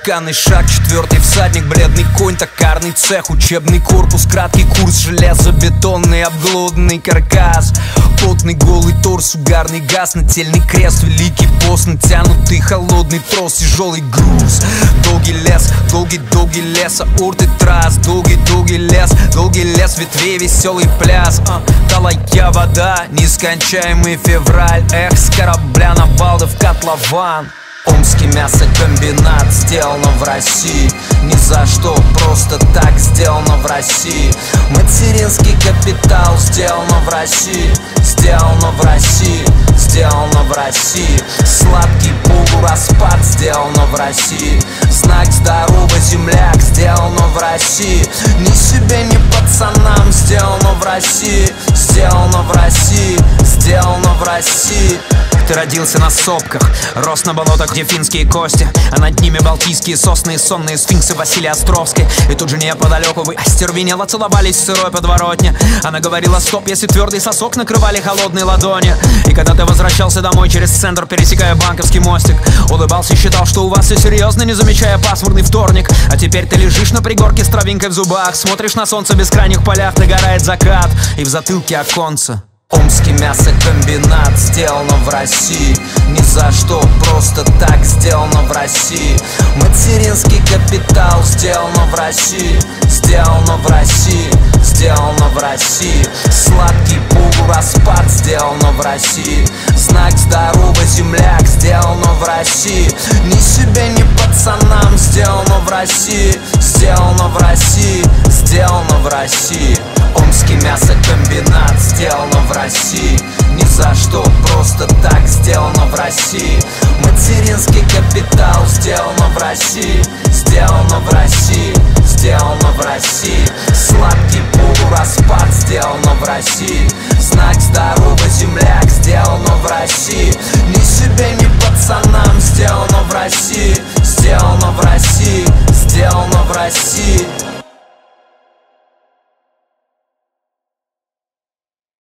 Шикарный шаг, четвертый всадник, бледный конь, токарный цех, учебный корпус, краткий курс, железобетонный, обглоданный каркас, потный голый торс, угарный газ, нательный крест, великий пост, натянутый холодный трос, тяжелый груз. Долгий лес, аорты трасс, долгий лес ветвей, веселый пляс, талая вода, нескончаемый февраль, эх, с корабля на балды в котлован. Омский мясокомбинат, сделано в России. Ни за что, просто так сделано в России. Материнский капитал, сделано в России. Сделано в России, сделано в России. Сладкий полураспад, сделано в России. Знак здоровый земляк, сделано в России. Ни себе, ни пацанам, сделано в России. Сделано в России, сделано в России. Ты родился на сопках, рос на болотах, где финские кости, а над ними балтийские сосны и сонные сфинксы Василия Островской. И тут же неподалеку вы остервенело целовались в сырой подворотне. Она говорила стоп, если твердый сосок накрывали холодные ладони. И когда ты возвращался домой через центр, пересекая Банковский мостик, улыбался и считал, что у вас все серьезно, не замечая пасмурный вторник. А теперь ты лежишь на пригорке с травинкой в зубах, смотришь на солнце в бескрайних полях, догорает закат, и в затылке оконце. Омский мясокомбинат, сделано в России. Ни за что, просто так сделано в России. Материнский капитал, сделано в России. Сделано в России, сделано в России. Сладкий полураспад, сделано в России. Знак здоровый земляк, сделано в России. Ни себе, ни пацанам, сделано в России. Сделано в России, сделано в России. Омский мясокомбинат, сделано в России. Ни за что, просто так сделано в России. Материнский капитал, сделано в России. Сделано в России, сделано в России. Сладкий полураспад, сделано в России. Знак здоровый земляк, сделано в России. Ни себе, ни пацанам, сделано в России. Сделано